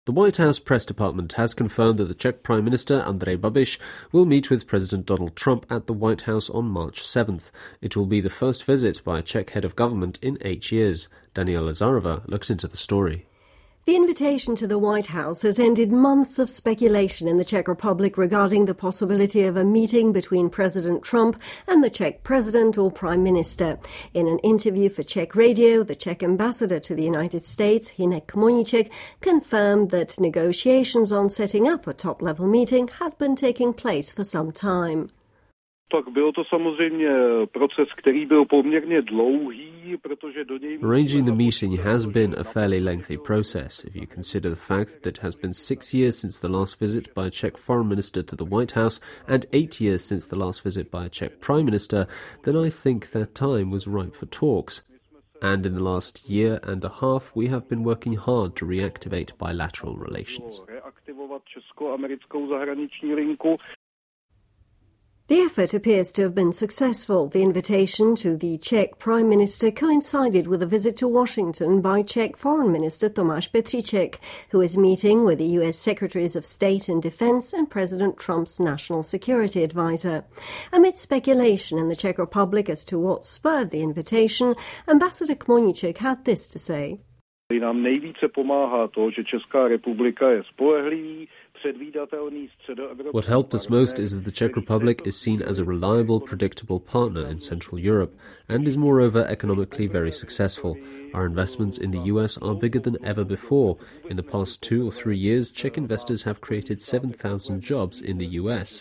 The White House press department has confirmed that the Czech Prime Minister Andrej Babiš will meet with President Donald Trump at the White House on March 7th. It will be the first visit by a Czech head of government in 8 years. Daniela Lazarova looks into the story. The invitation to the White House has ended months of speculation in the Czech Republic regarding the possibility of a meeting between President Trump and the Czech President or Prime Minister. In an interview for Czech radio, the Czech ambassador to the United States, Hynek Kmoníček, confirmed that negotiations on setting up a top-level meeting had been taking place for some time. Tak bylo to samozřejmě proces, který byl poměrně dlouhý, protože do něj... Arranging the meeting has been a fairly lengthy process. If you consider the fact that it has been 6 years since the last visit by a Czech foreign minister to the White House and 8 years since the last visit by a Czech prime minister, then I think that time was ripe for talks. And in the last year and a half, we have been working hard to reactivate bilateral relations. Reaktivovat česko-americkou zahraniční linku. The effort appears to have been successful. The invitation to the Czech Prime Minister coincided with a visit to Washington by Czech Foreign Minister Tomáš Petříček, who is meeting with the US Secretaries of State and Defense and President Trump's National Security Advisor. Amid speculation in the Czech Republic as to what spurred the invitation, Ambassador Kmoníček had this to say. Nám nejvíce pomáhá to, že Česká republika je spolehlivý. What helped us most is that the Czech Republic is seen as a reliable, predictable partner in Central Europe and is moreover economically very successful. Our investments in the US are bigger than ever before. In the past 2 or 3 years, Czech investors have created 7,000 jobs in the US.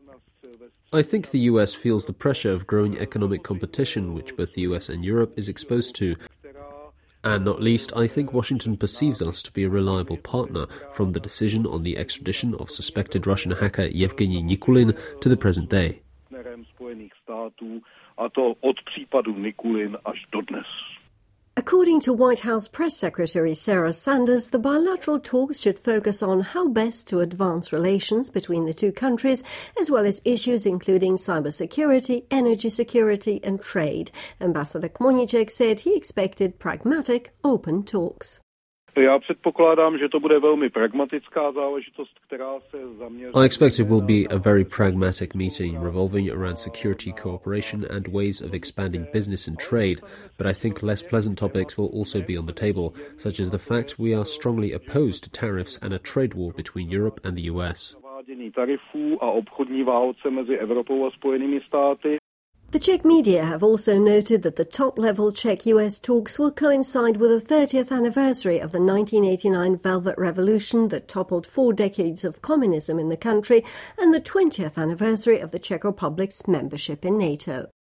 I think the US feels the pressure of growing economic competition, which both the US and Europe is exposed to. And not least, I think Washington perceives us to be a reliable partner, from the decision on the extradition of suspected Russian hacker Yevgeny Nikulin to the present day. According to White House Press Secretary Sarah Sanders, the bilateral talks should focus on how best to advance relations between the two countries, as well as issues including cybersecurity, energy security and trade. Ambassador Kmoníček said he expected pragmatic, open talks. Já předpokládám, že to bude velmi pragmatická záležitost, která se zaměří... I expect it will be a very pragmatic meeting revolving around security cooperation and ways of expanding business and trade, but I think less pleasant topics will also be on the table, such as the fact we are strongly opposed to tariffs and a trade war between Europe and the US. Tarifů a obchodní válce mezi Evropou a Spojenými státy. The Czech media have also noted that the top-level Czech-US talks will coincide with the 30th anniversary of the 1989 Velvet Revolution that toppled 4 decades of communism in the country and the 20th anniversary of the Czech Republic's membership in NATO.